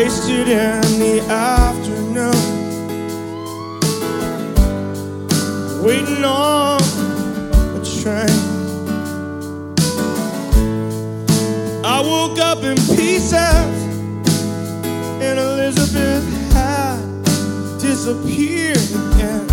wasted in the afternoon, waiting on a train. I woke up in pieces, and Elizabeth had disappeared again.